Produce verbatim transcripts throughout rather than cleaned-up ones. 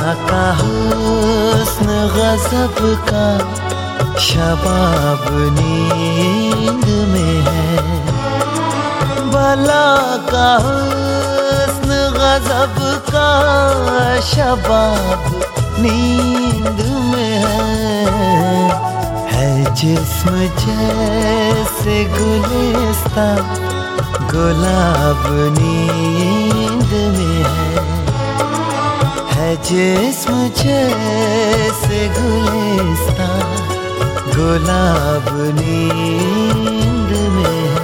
का हुस्न गज़ब का शबाब नींद में है। भला का हुस्न गज़ब का शबाब नींद में है। है जिस्म जैसे गुलिस्तां गुलाब नींद में है। है जिस्म जैसे गुलिस्तां गुलाब नींद में है।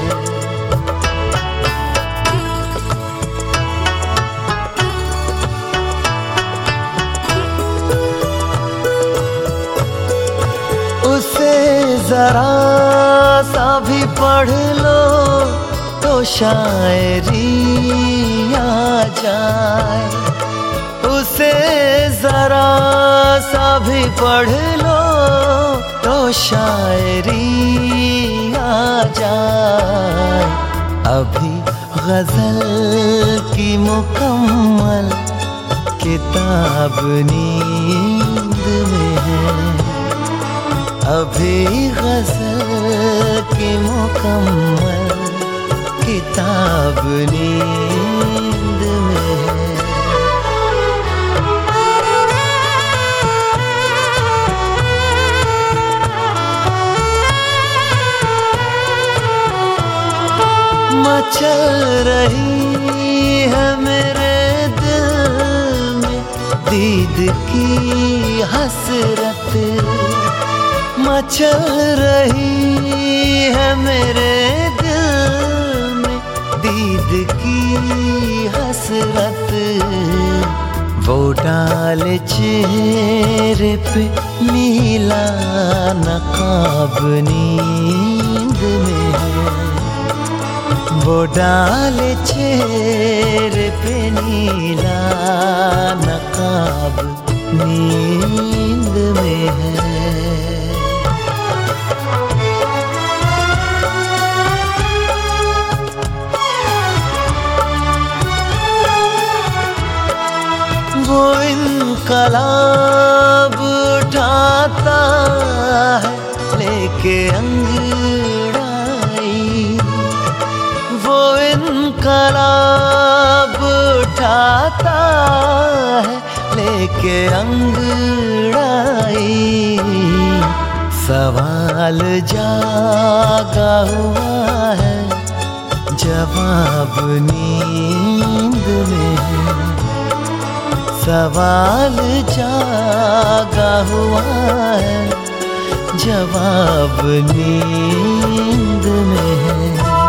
उसे जरा सा भी पढ़ लो तो शायरी आ जाए। उसे जरा सा भी पढ़ लो तो शायरी आ जाए। अभी गजल की मुकम्मल किताब नींद में है। अभी गजल की मुकम्मल किताब नींद में है। मचल रही है मेरे दिल में दीद की हसरत। मचल रही है मेरे दिल में दीद की हसरत। वो डाल चेहरे पे नीला नकाब नींद में है। वो डाल चेहरे पे नीला नकाब नींद में है। वो इनकलाब उठाता है लेके अंगड़ाई। वो इनकलाब उठाता है लेके अंगड़ाई। सवाल जागा हुआ है जवाब नींद में है। सवाल जागा हुआ है जवाब नींद में है।